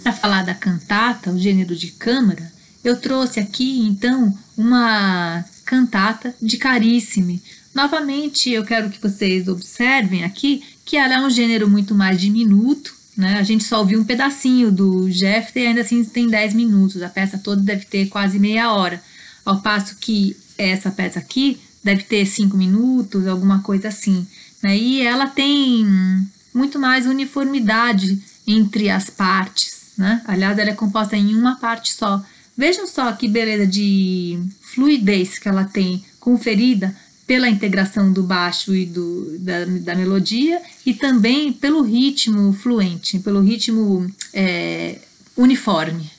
Para falar da cantata, o gênero de câmara, eu trouxe aqui, então, uma cantata de Carissime. Novamente, eu quero que vocês observem aqui que ela é um gênero muito mais diminuto, né? A gente só ouviu um pedacinho do Jeffrey e ainda assim tem 10 minutos. A peça toda deve ter quase meia hora. Ao passo que essa peça aqui deve ter 5 minutos, alguma coisa assim, né? E ela tem muito mais uniformidade entre as partes, né? Aliás, ela é composta em uma parte só. Vejam só que beleza de fluidez que ela tem, conferida pela integração do baixo e da melodia e também pelo ritmo fluente, pelo ritmo uniforme.